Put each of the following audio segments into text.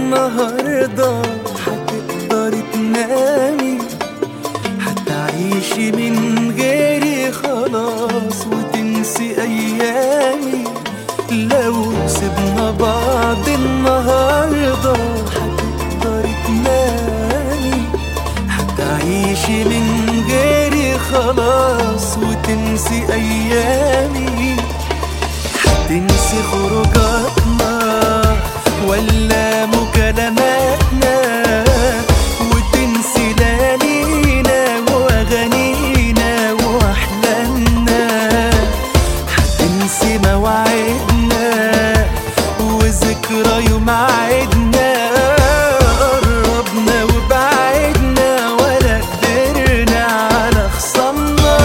النهاردة هتقدري تنامي، هتعيشي من غيري خلاص وتنسي أيامي. لو سيبنا بعض النهاردة هتقدري تنامي، هتعيشي من غيري خلاص وتنسي أيامي. هتنسي خروجاتنا ولا مكالماتنا، وتنسي ليالينا وأغانينا وأحلامنا. هتنسي مواعيدنا وذكرى يوم عيدنا. قربنا وبعدنا ولا قدرنا على خصامنا.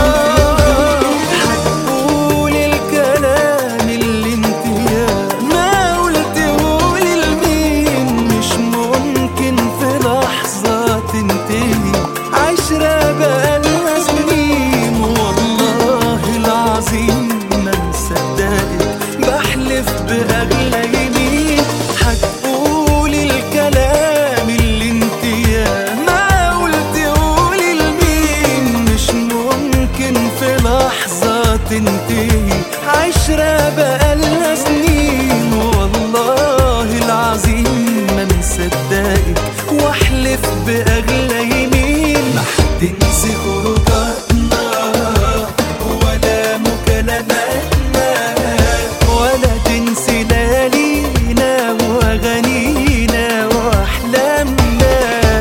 هتقول الكلام اللي انت يا ما قلتهولي لمين، مش ممكن في لحظة تنتهي عشرة بقالنا سنين. والله العظيم ما مصدقك، بحلف بأغلى يمين. هتقول الكلام اللي انت يا ما قلتهولي لمين، مش ممكن في لحظة تنتهي عشرة بقالنا سنين. والله العظيم ما مصدقك، واحلف بأغلى يمين. ما هتنسي خروجاتنا ولا مكالماتنا، ولا تنسي ليالينا وأغانينا وأحلامنا.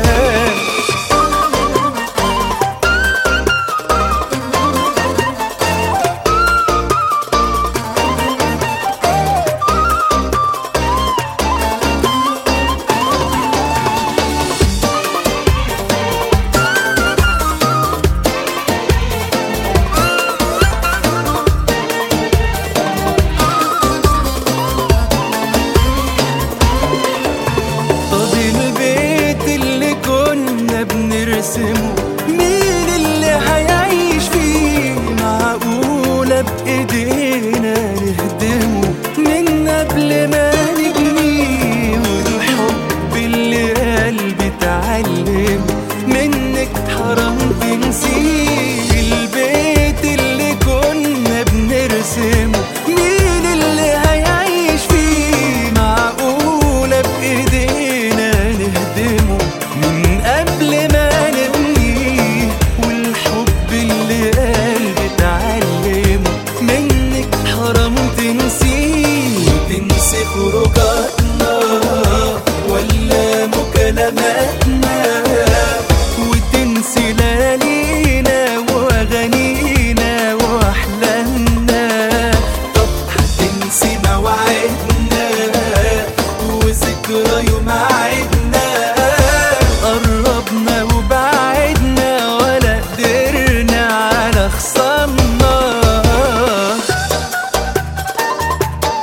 طب البيت اللي كنا بنرسمه مين اللي هيعيش فيه؟ معقولة بإيدينا نهدمه من قبل ما نبنيه؟ والحب اللي قلبي اتعلم منك حرام تنسيه. البيت اللي كنا بنرسمه مين اللي هيعيش فيه؟ معقولة بإيدينا نهدمه من قبل ما نبنيه؟ والحب اللي قلبي اتعلمه منك حرام تنسيه. تنسي خروجاتنا ولا مكالماتنا، وتنسي ليالينا وأغانينا وأحلامنا. طب هتنسي مواعيدنا وذكرى يوم عيدنا. قربنا وبعدنا ولا قدرنا على خصامنا.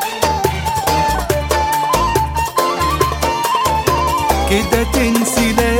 كده تنسي